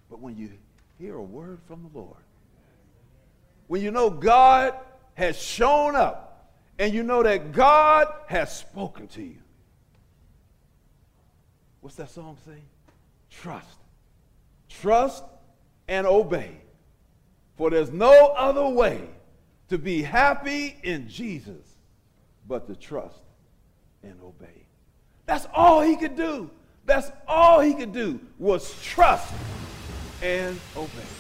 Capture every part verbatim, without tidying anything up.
But when you hear a word from the Lord, when you know God has shown up and you know that God has spoken to you, what's that song say? Trust. Trust and obey. For there's no other way to be happy in Jesus but to trust and obey. That's all he could do. That's all he could do was trust and obey.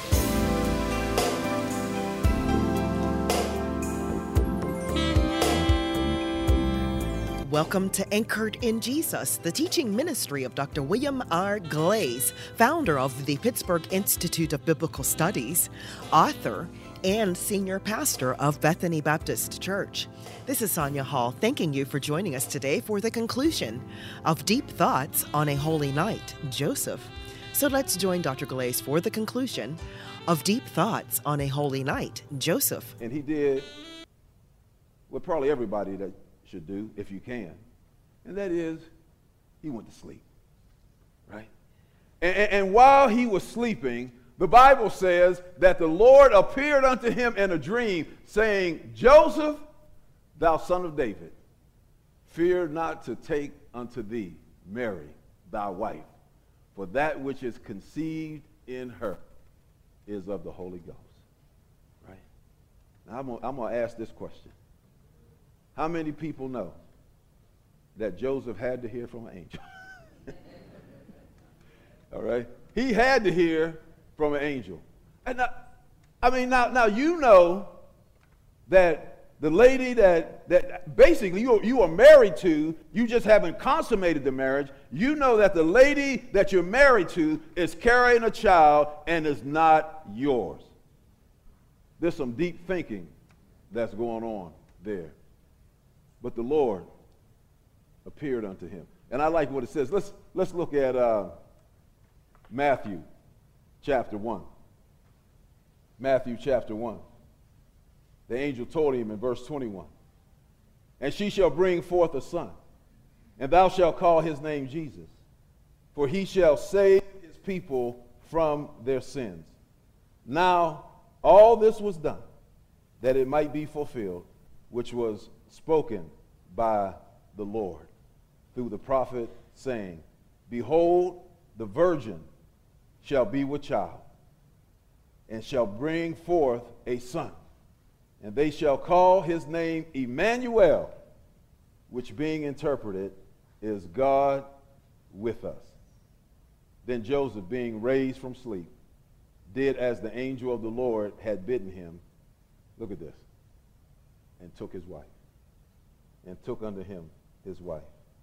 Welcome to Anchored in Jesus, the teaching ministry of Doctor William R. Glaze, founder of the Pittsburgh Institute of Biblical Studies, author, and senior pastor of Bethany Baptist Church. This is Sonia Hall, thanking you for joining us today for the conclusion of Deep Thoughts on a Holy Night, Joseph. So let's join Doctor Glaze for the conclusion of Deep Thoughts on a Holy Night, Joseph. And he did what probably everybody that should do if you can, and that is he went to sleep, right? And, and, and while he was sleeping, the Bible says that the Lord appeared unto him in a dream, saying, Joseph, thou son of David, fear not to take unto thee Mary, thy wife, for that which is conceived in her is of the Holy Ghost, right? Now I'm gonna, I'm gonna ask this question. How many people know that Joseph had to hear from an angel? All right? He had to hear from an angel. And now, I mean, now, now you know that the lady that, that basically you, you are married to, you just haven't consummated the marriage. You know that the lady that you're married to is carrying a child and is not yours. There's some deep thinking that's going on there. But the Lord appeared unto him. And I like what it says. Let's, let's look at uh, Matthew chapter one. Matthew chapter one. The angel told him in verse twenty-one, and she shall bring forth a son, and thou shalt call his name Jesus, for he shall save his people from their sins. Now all this was done, that it might be fulfilled, which was spoken by the Lord through the prophet, saying, behold, the virgin shall be with child, and shall bring forth a son, and they shall call his name Emmanuel, which being interpreted is God with us. Then Joseph, being raised from sleep, did as the angel of the Lord had bidden him. Look at this. And took his wife. And took unto him his wife.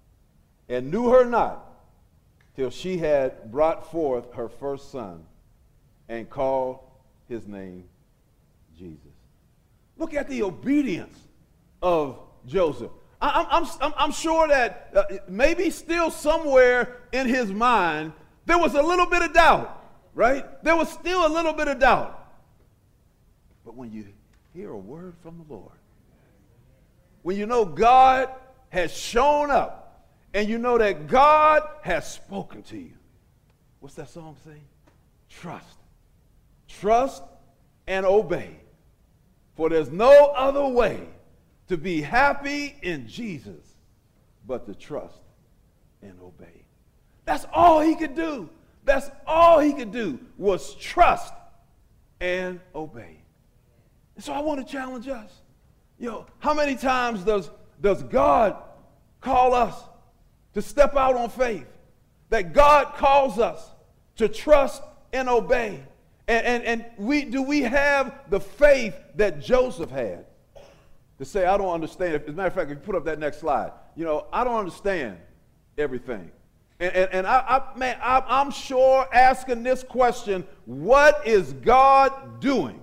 And knew her not till she had brought forth her first son, and called his name Jesus. Look at the obedience of Joseph. I, I'm, I'm, I'm sure that uh, maybe still somewhere in his mind there was a little bit of doubt, right? There was still a little bit of doubt. But when you hear a word from the Lord, when you know God has shown up and you know that God has spoken to you, what's that song say? Trust. Trust and obey. For there's no other way to be happy in Jesus but to trust and obey. That's all he could do. That's all he could do was trust and obey. And so I want to challenge us. Yo, how many times does, does God call us to step out on faith? That God calls us to trust and obey. And, and, and we do we have the faith that Joseph had to say, I don't understand. As a matter of fact, if you put up that next slide, you know, I don't understand everything. And, and, and I, I, man, I, I'm sure asking this question, what is God doing?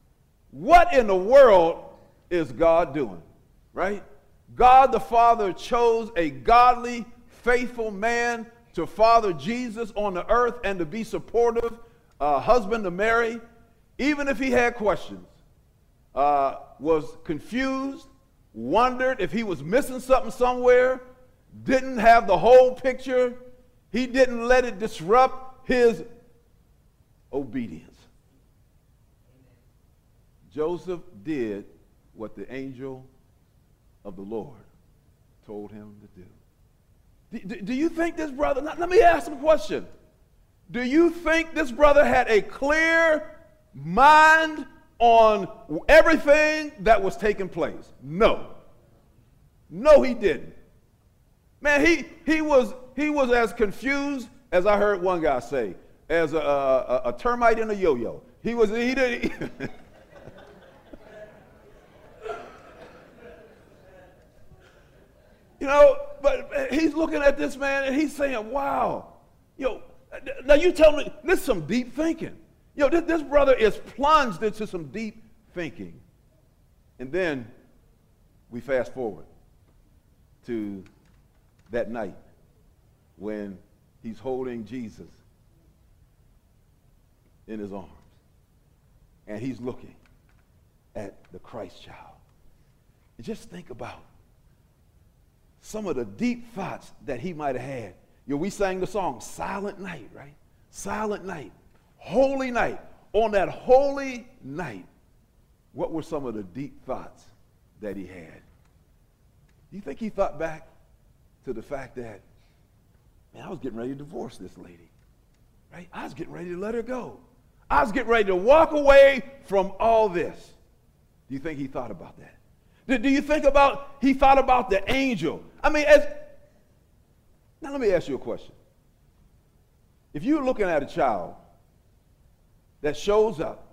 What in the world is God doing, right? God the Father chose a godly, faithful man to father Jesus on the earth and to be supportive uh, husband to Mary, even if he had questions, uh, was confused, wondered if he was missing something somewhere, didn't have the whole picture. He didn't let it disrupt his obedience. Joseph did what the angel of the Lord told him to do. Do, do you think this brother, let me ask him a question. Do you think this brother had a clear mind on everything that was taking place? No. No, he didn't. Man, he, he, was, he was as confused as I heard one guy say, as a, a, a termite in a yo-yo. He was, he didn't. You know, but he's looking at this man and he's saying, wow, yo, now you tell me, this is some deep thinking. Yo, this, this brother is plunged into some deep thinking. And then we fast forward to that night when he's holding Jesus in his arms. And he's looking at the Christ child. And just think about some of the deep thoughts that he might have had. You know, we sang the song, Silent Night, right? Silent Night, Holy Night. On that holy night, what were some of the deep thoughts that he had? Do you think he thought back to the fact that, man, I was getting ready to divorce this lady, right? I was getting ready to let her go. I was getting ready to walk away from all this. Do you think he thought about that? Do you think about, he thought about the angel? I mean, as, now let me ask you a question. If you're looking at a child that shows up,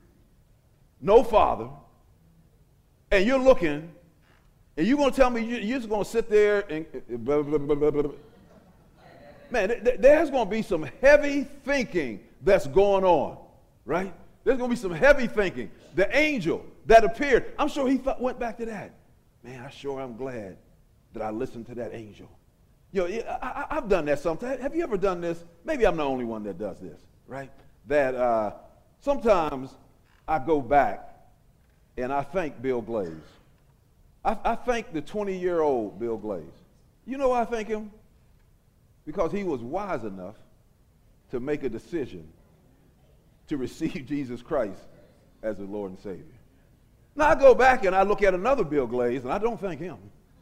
no father, and you're looking, and you're going to tell me you're just going to sit there and blah, blah, blah, blah, blah. Man, th- th- there's going to be some heavy thinking that's going on, right? There's going to be some heavy thinking. The angel that appeared, I'm sure he thought, went back to that. Man, I sure am glad that I listened to that angel. You know, I, I, I've done that sometimes. Have you ever done this? Maybe I'm the only one that does this, right? That uh, sometimes I go back and I thank Bill Glaze. I, I thank the twenty-year-old Bill Glaze. You know why I thank him? Because he was wise enough to make a decision to receive Jesus Christ as the Lord and Savior. Now I go back and I look at another Bill Glaze and I don't thank him.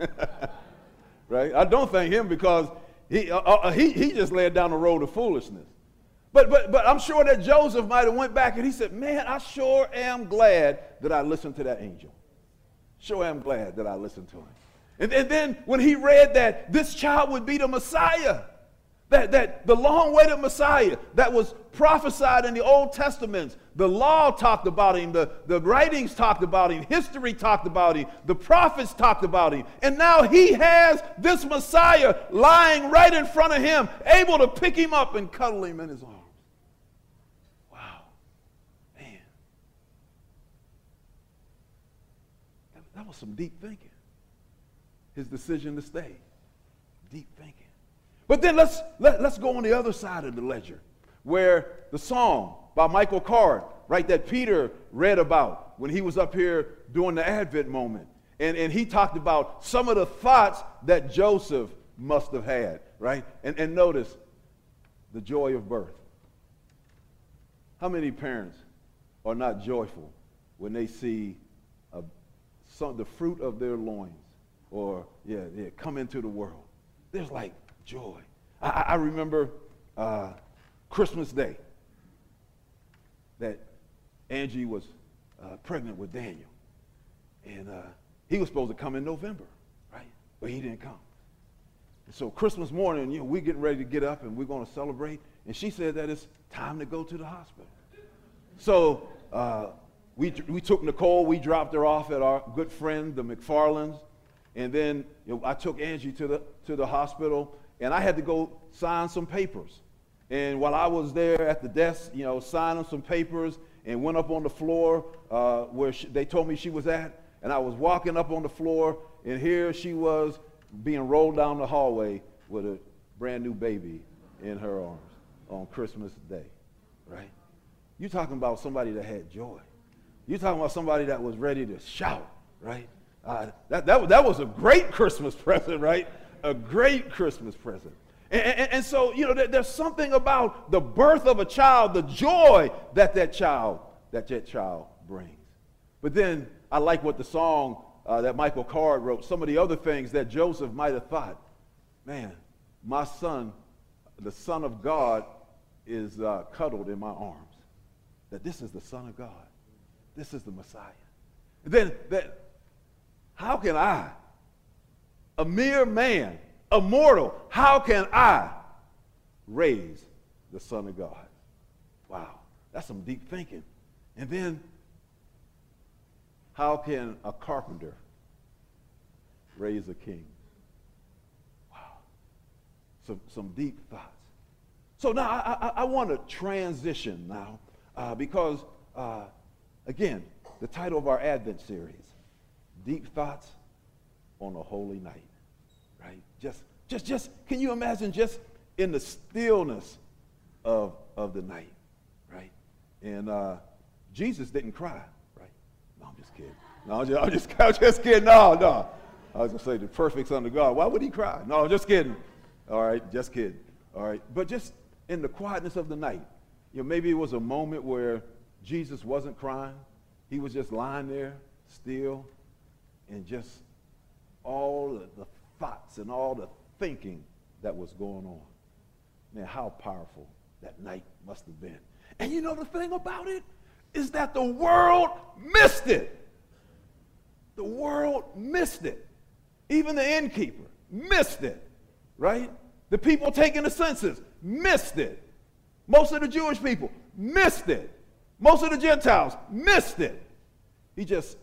Right? I don't thank him because he, uh, uh, he, he just led down the road of foolishness. But, but, but I'm sure that Joseph might have went back and he said, man, I sure am glad that I listened to that angel. Sure am glad that I listened to him. And, and then when he read that this child would be the Messiah, That, that the long-awaited Messiah that was prophesied in the Old Testament, the law talked about him, the, the writings talked about him, history talked about him, the prophets talked about him. And now he has this Messiah lying right in front of him, able to pick him up and cuddle him in his arms. Wow. Man. That, that was some deep thinking. His decision to stay. Deep thinking. But then let's, let, let's go on the other side of the ledger, where the song by Michael Card, right, that Peter read about when he was up here during the Advent moment. And, and he talked about some of the thoughts that Joseph must have had, right? And, and notice the joy of birth. How many parents are not joyful when they see a, some, the fruit of their loins or, yeah, yeah, come into the world? There's like joy. I, I remember uh, Christmas Day that Angie was uh, pregnant with Daniel. And uh, he was supposed to come in November, right? But he didn't come. And so Christmas morning, you know, we're getting ready to get up and we're going to celebrate. And she said that it's time to go to the hospital. So uh, we, we took Nicole, we dropped her off at our good friend, the McFarlands. And then you know, I took Angie to the, to the hospital. And I had to go sign some papers. And while I was there at the desk, you know, signing some papers and went up on the floor uh, where she, they told me she was at. And I was walking up on the floor, and here she was being rolled down the hallway with a brand new baby in her arms on Christmas Day, right? You're talking about somebody that had joy. You're talking about somebody that was ready to shout, right? Uh, that, that, that was a great Christmas present, right? A great Christmas present. And, and, and so, you know, there, there's something about the birth of a child, the joy that that child, that that child brings. But then I like what the song uh, that Michael Card wrote, some of the other things that Joseph might have thought, man, my son, the Son of God, is uh, cuddled in my arms. That this is the Son of God. This is the Messiah. And then that, how can I, a mere man, a mortal, how can I raise the Son of God? Wow, that's some deep thinking. And then, how can a carpenter raise a king? Wow, some, some deep thoughts. So now I, I, I want to transition now uh, because, uh, again, the title of our Advent series, Deep Thoughts on a Holy Night, right? Just, just, just, can you imagine just in the stillness of, of the night, right? And uh, Jesus didn't cry, right? No, I'm just kidding. No, I'm just, I'm just, I'm just kidding. No, no. I was going to say the perfect Son of God. Why would he cry? No, I'm just kidding. All right, just kidding. All right, but just in the quietness of the night, you know, maybe it was a moment where Jesus wasn't crying. He was just lying there still and just all the, the thoughts and all the thinking that was going on. Man, how powerful that night must have been. And you know the thing about it is that the world missed it. The world missed it. Even the innkeeper missed it, right? The people taking the census missed it. Most of the Jewish people missed it. Most of the Gentiles missed it. He just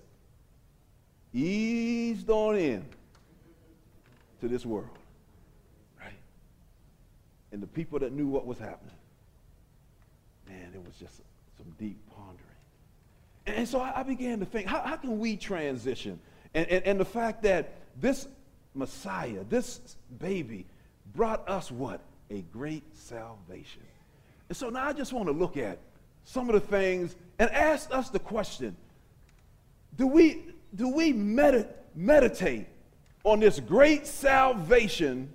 eased on in to this world, right? And the people that knew what was happening, man, it was just some deep pondering. And, and so I, I began to think, how, how can we transition? And, and, and the fact that this Messiah, this baby, brought us what? A great salvation. And so now I just want to look at some of the things and ask us the question, do we, do we medit- meditate on this great salvation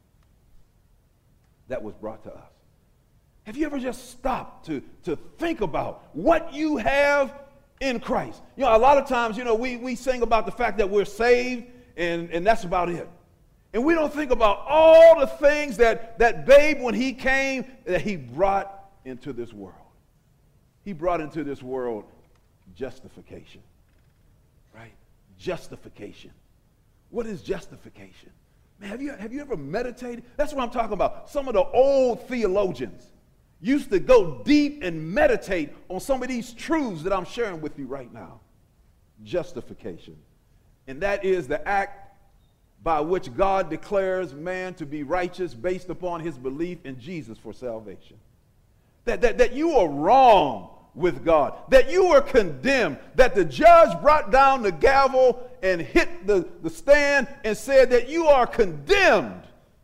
that was brought to us? Have you ever just stopped to, to think about what you have in Christ? You know, a lot of times, you know, we, we sing about the fact that we're saved, and, and that's about it. And we don't think about all the things that, that babe, when he came, that he brought into this world. He brought into this world justification, right? Justification. What is justification? Man, have you, have you ever meditated? That's what I'm talking about. Some of the old theologians used to go deep and meditate on some of these truths that I'm sharing with you right now. Justification. And that is the act by which God declares man to be righteous based upon his belief in Jesus for salvation. That, that, that you are wrong with God, that you were condemned, that the judge brought down the gavel and hit the, the stand and said that you are condemned.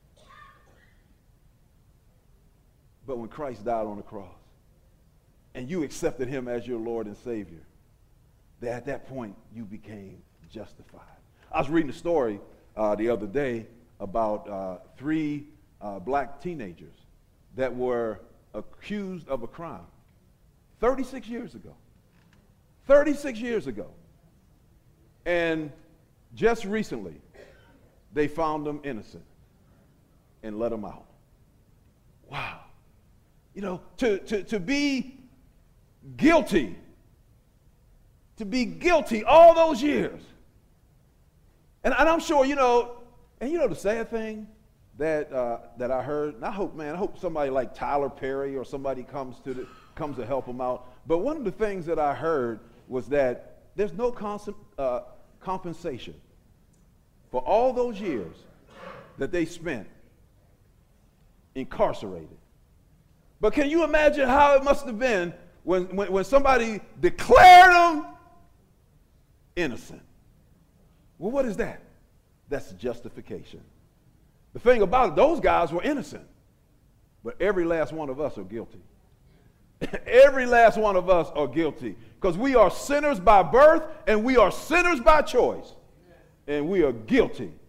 But when Christ died on the cross and you accepted him as your Lord and Savior, that at that point you became justified. I was reading a story uh, the other day about uh, three uh, black teenagers that were accused of a crime thirty-six years ago. thirty-six years ago. And just recently, they found them innocent and let them out. Wow. You know, to, to, to be guilty, to be guilty all those years. And, and I'm sure, you know, and you know the sad thing that uh, that I heard, and I hope, man, I hope somebody like Tyler Perry or somebody comes to the, comes to help them out. But one of the things that I heard was that there's no cons- uh, compensation for all those years that they spent incarcerated. But can you imagine how it must have been when, when, when somebody declared them innocent? Well, what is that? That's justification. The thing about it, those guys were innocent, but every last one of us are guilty. Every last one of us are guilty because we are sinners by birth and we are sinners by choice, and we are guilty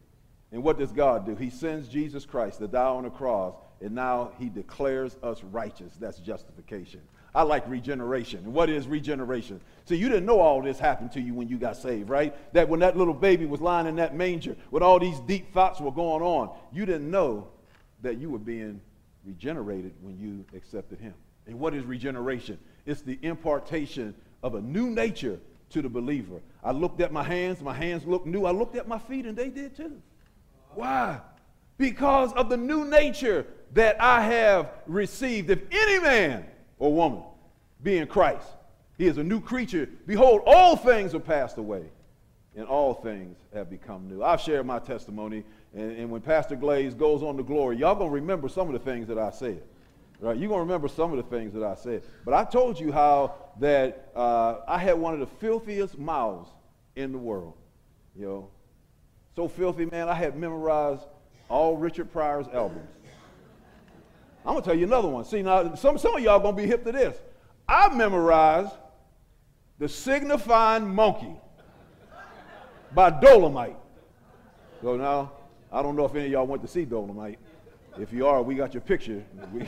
And what does God do? He sends Jesus Christ to die on the cross, and now he declares us righteous. That's justification. I like regeneration. And what is regeneration? So you didn't know all this happened to you when you got saved, right? That when that little baby was lying in that manger with all these deep thoughts were going on, you didn't know that you were being regenerated when you accepted him. And what is regeneration? It's the impartation of a new nature to the believer. I looked at my hands. My hands looked new. I looked at my feet, and they did too. Why? Because of the new nature that I have received. If any man or woman be in Christ, he is a new creature. Behold, all things are passed away, and all things have become new. I've shared my testimony, and, and when Pastor Glaze goes on to glory, y'all going to remember some of the things that I said. Right? You're going to remember some of the things that I said. But I told you how that uh, I had one of the filthiest mouths in the world. You know, so filthy, man, I had memorized all Richard Pryor's albums. I'm going to tell you another one. See, now, some, some of y'all going to be hip to this. I memorized The Signifying Monkey by Dolomite. So now, I don't know if any of y'all went to see Dolomite. If you are, we got your picture. We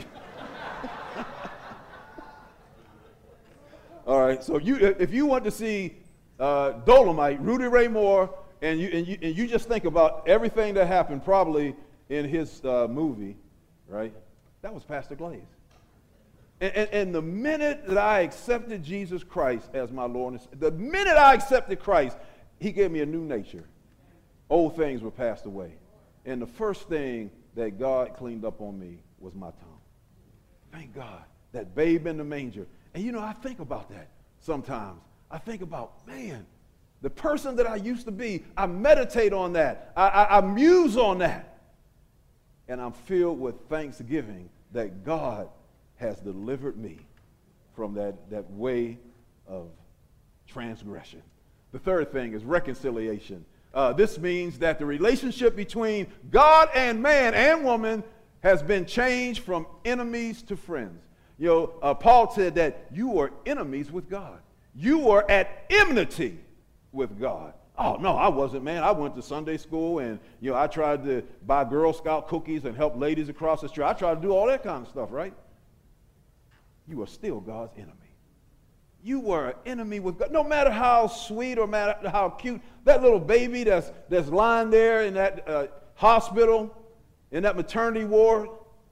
All right, so you, if you want to see uh, Dolomite, Rudy Ray Moore, and you, and, you, and you just think about everything that happened probably in his uh, movie, right? That was Pastor Glaze. And, and, and the minute that I accepted Jesus Christ as my Lord, and the minute I accepted Christ, he gave me a new nature. Old things were passed away. And the first thing that God cleaned up on me was my tongue. Thank God, that babe in the manger. And you know, I think about that sometimes. I think about, man, the person that I used to be, I meditate on that. I, I, I muse on that. And I'm filled with thanksgiving that God has delivered me from that, that way of transgression. The third thing is reconciliation. Uh, this means that the relationship between God and man and woman has been changed from enemies to friends. You know, uh, Paul said that you are enemies with God. You are at enmity with God. Oh, no, I wasn't, man. I went to Sunday school, and, you know, I tried to buy Girl Scout cookies and help ladies across the street. I tried to do all that kind of stuff, right? You are still God's enemy. You were an enemy with God. No matter how sweet or matter how cute, that little baby that's, that's lying there in that uh, hospital, in that maternity ward,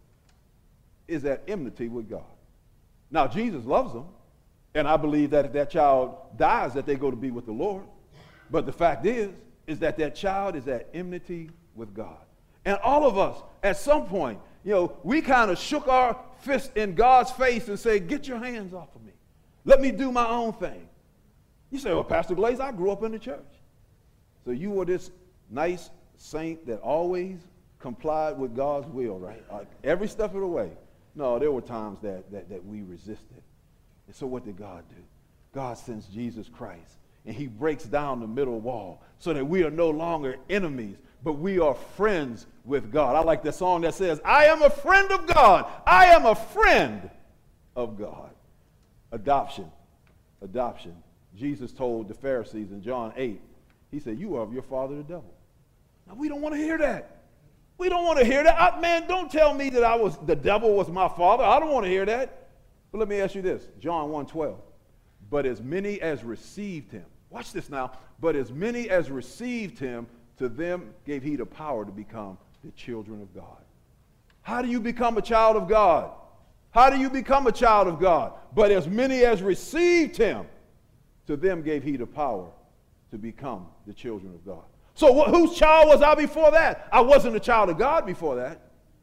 is at enmity with God. Now, Jesus loves them, and I believe that if that child dies, that they go to be with the Lord. But the fact is, is that that child is at enmity with God. And all of us, at some point, you know, we kind of shook our fist in God's face and said, get your hands off of me. Let me do my own thing. You say, well, Pastor Glaze, I grew up in the church. So you were this nice saint that always complied with God's will, right? Like every step of the way. No, there were times that, that, that we resisted. And so what did God do? God sends Jesus Christ, and he breaks down the middle wall so that we are no longer enemies, but we are friends with God. I like the song that says, I am a friend of God. I am a friend of God. Adoption. Adoption. Jesus told the Pharisees in John eight, he said, you are of your father the devil. Now, we don't want to hear that. We don't want to hear that. I, man, don't tell me that I was the devil was my father. I don't want to hear that. But let me ask you this. John one twelve. But as many as received him. Watch this now. But as many as received him, to them gave he the power to become the children of God. How do you become a child of God? How do you become a child of God? But as many as received him, to them gave he the power to become the children of God. So wh- whose child was I before that? I wasn't a child of God before that.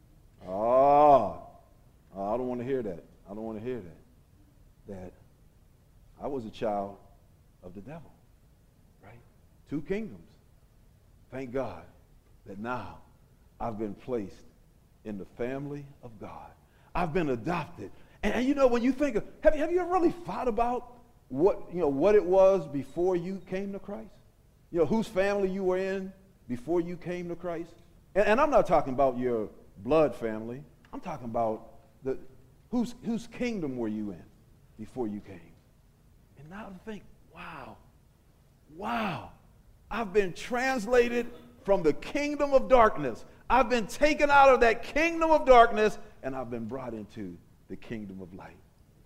Ah, I don't want to hear that. I don't want to hear that. That I was a child of the devil, right? Two kingdoms. Thank God that now I've been placed in the family of God. I've been adopted. And, and you know, when you think of, have, have you ever really thought about what, you know, what it was before you came to Christ? You know, whose family you were in before you came to Christ? And, and I'm not talking about your blood family. I'm talking about the whose, whose kingdom were you in before you came? And now to think, wow, wow, I've been translated from the kingdom of darkness. I've been taken out of that kingdom of darkness, and I've been brought into the kingdom of light.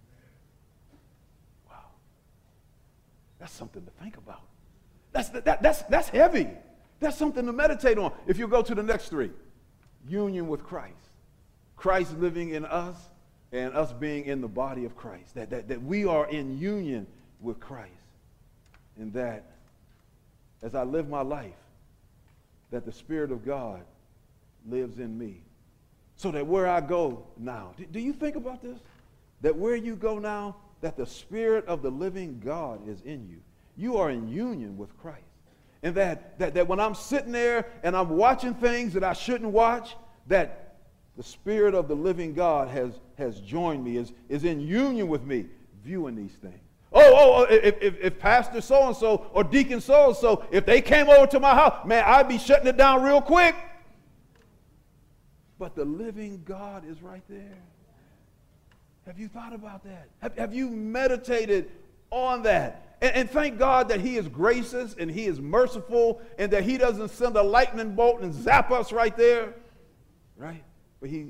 Wow. That's something to think about. That's, that, that's, that's heavy. That's something to meditate on. If you go to the next three, union with Christ. Christ living in us and us being in the body of Christ. That, that, that we are in union with Christ. And that as I live my life, that the Spirit of God lives in me. So that where I go now, do, do you think about this? That where you go now, that the Spirit of the living God is in you. You are in union with Christ. And that, that, that when I'm sitting there and I'm watching things that I shouldn't watch, that the Spirit of the living God has, has joined me, is, is in union with me, viewing these things. Oh, oh, oh if, if, if Pastor so-and-so or Deacon so-and-so, if they came over to my house, man, I'd be shutting it down real quick. But the living God is right there. Have you thought about that? Have, have you meditated on that? And, and thank God that he is gracious and he is merciful and that he doesn't send a lightning bolt and zap us right there. Right? But he,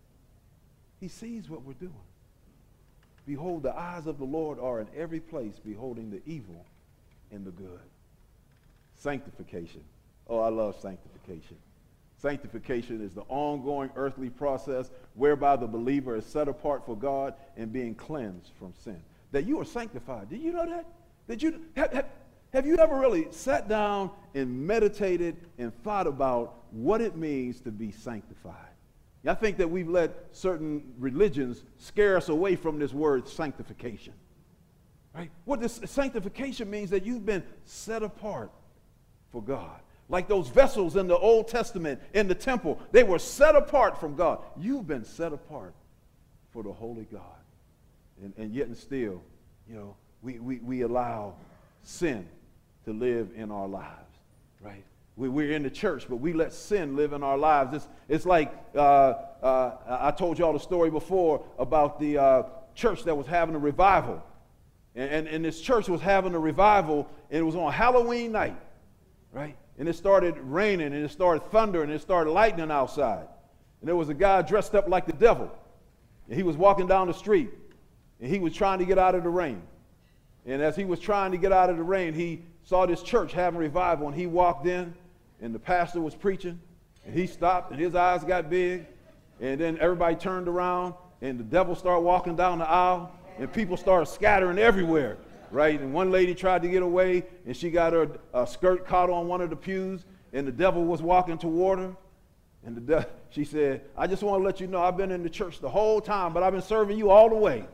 he sees what we're doing. Behold, the eyes of the Lord are in every place, beholding the evil and the good. Sanctification. Oh, I love sanctification. Sanctification is the ongoing earthly process whereby the believer is set apart for God and being cleansed from sin. That you are sanctified. Did you know that? Did you have, have, have you ever really sat down and meditated and thought about what it means to be sanctified? I think that we've let certain religions scare us away from this word sanctification. Right? What this sanctification means that you've been set apart for God. Like those vessels in the Old Testament in the temple, they were set apart from God. You've been set apart for the holy God. And, and yet and still, you know, we, we, we allow sin to live in our lives, right? We, we're in the church, but we let sin live in our lives. It's, it's like uh, uh, I told you all the story before about the uh, church that was having a revival. And, and, and this church was having a revival, and it was on Halloween night, right? And it started raining, and it started thundering, and it started lightning outside. And there was a guy dressed up like the devil. And he was walking down the street, and he was trying to get out of the rain. And as he was trying to get out of the rain, he saw this church having revival, and he walked in, and the pastor was preaching, and he stopped, and his eyes got big, and then everybody turned around, and the devil started walking down the aisle, and people started scattering everywhere, right? And one lady tried to get away, and she got her uh, skirt caught on one of the pews, and the devil was walking toward her, and the de- she said, I just want to let you know I've been in the church the whole time, but I've been serving you all the way.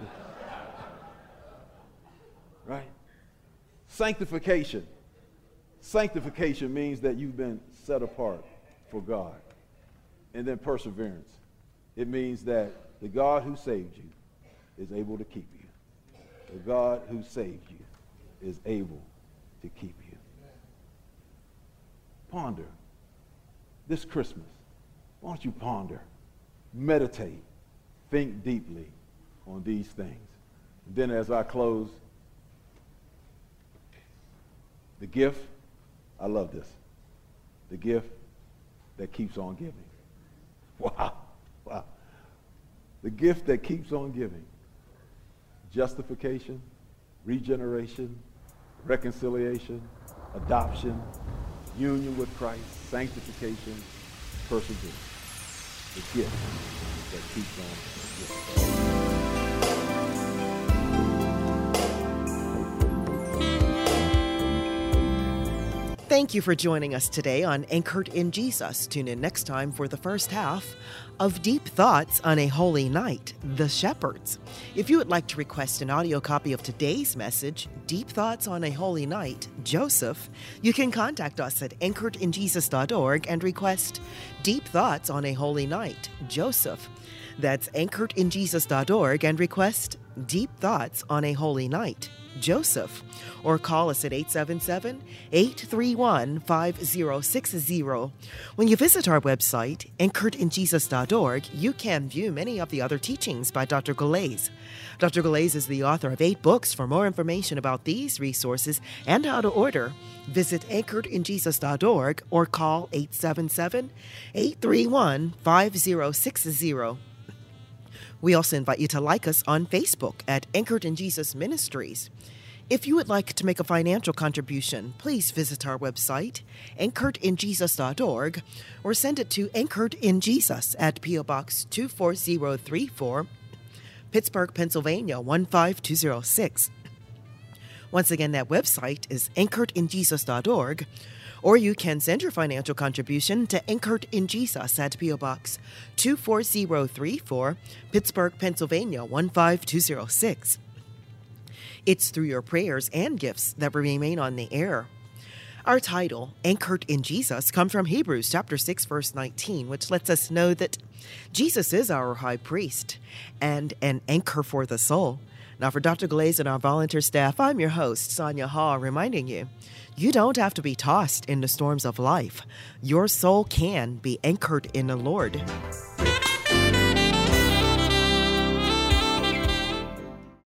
Right? Sanctification. Sanctification means that you've been set apart for God. And then perseverance. It means that the God who saved you is able to keep you. The God who saved you is able to keep you. Ponder. This Christmas, why don't you ponder, meditate, think deeply on these things. And then as I close, the gift, I love this, the gift that keeps on giving. Wow, wow. The gift that keeps on giving. Justification, regeneration, reconciliation, adoption, union with Christ, sanctification, perseverance. The gift that keeps on giving. Thank you for joining us today on Anchored in Jesus. Tune in next time for the first half of Deep Thoughts on a Holy Night, The Shepherds. If you would like to request an audio copy of today's message, Deep Thoughts on a Holy Night, Joseph, you can contact us at anchored in jesus dot org and request Deep Thoughts on a Holy Night, Joseph. That's anchored in jesus dot org and request Deep Thoughts on a Holy Night, Joseph, or call us at eight seven seven, eight three one, five zero six zero. When you visit our website, anchored in jesus dot org, you can view many of the other teachings by Doctor Galais. Doctor Galais is the author of eight books. For more information about these resources and how to order, visit anchored in jesus dot org or call eight seven seven, eight three one, five zero six zero. We also invite you to like us on Facebook at Anchored in Jesus Ministries. If you would like to make a financial contribution, please visit our website, anchored in jesus dot org, or send it to Anchored in Jesus at P O Box two four zero three four, Pittsburgh, Pennsylvania one five two zero six. Once again, that website is anchored in jesus dot org, or you can send your financial contribution to Anchored in Jesus at P O Box two four zero three four, Pittsburgh, Pennsylvania one five two zero six. It's through your prayers and gifts that we remain on the air. Our title, Anchored in Jesus, comes from Hebrews chapter six, verse nineteen, which lets us know that Jesus is our high priest and an anchor for the soul. Now, for Doctor Galais and our volunteer staff, I'm your host, Sonia Hall, reminding you, you don't have to be tossed in the storms of life. Your soul can be anchored in the Lord.